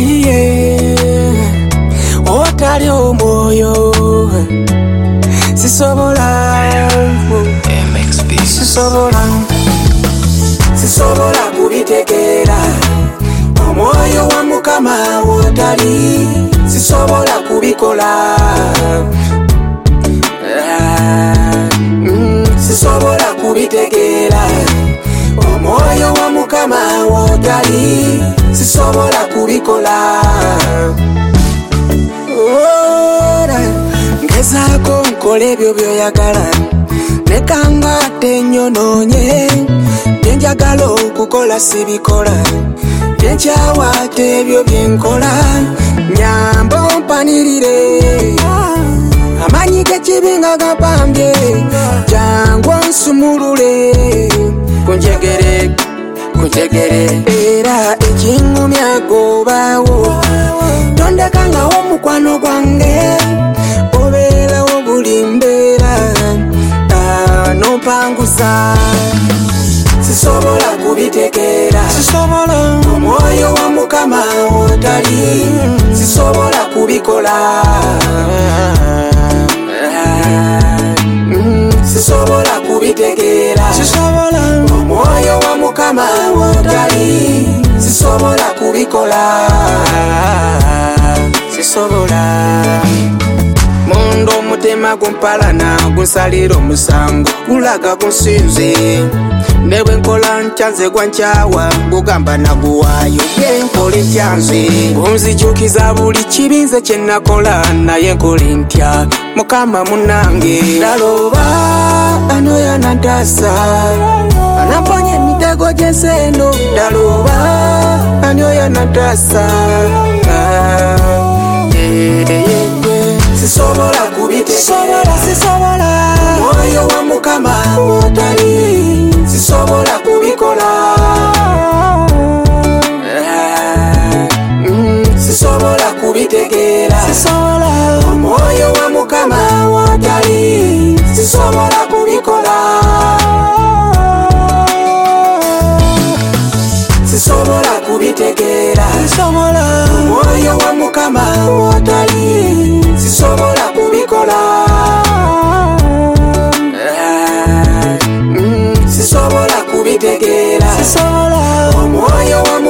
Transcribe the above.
otali omwoyo sisobola kubitegeera omwoyo wa Mukama wotali sisobola kubikola sisobola kubitegeera omwoyo wa Mukama wotali sisobola kubikola ngezaako nkola ebyo byoyagala nekanga tenyononye byenjagala okukola sibikola byenkyawa tebyo byenkola nyambo mpanirire amanyi g'ekibi nga gapambye jangu nsumulule kunjegere era ekiŋŋumya gobaawo tondekangawo omukwano gwange obeerawo buli mbeera nompangusa sisobola kubitegeera omwoyo wa Mukama wotali sisobola kubikola sisobola kubitegeera omwoyo wa Mukama wotali sisobola kubikola sisobola mondo omutema gumpalana gunsalira omusango gulaga gunsinze nebwe nkola ntyanze gwankyawa gugamba naguwaayo yenkola entyanze gunzijukiza buli kibinze kyenakola naye nkola ntya Mukama munange ndaloba ano yanantasa anamponya emitego gy'enseno ndaloba ano yanantasa sisobola kubitegeera omwoyo wa Mukama wotali sisobola kubikola sisobola kubitegeera omwoyo wa Mukama wotali sisobola kubikola sisobola kubitegeera omwoyo wa Mukama wotali sisobola kubikola sisobola kubitegeera omwoyo wa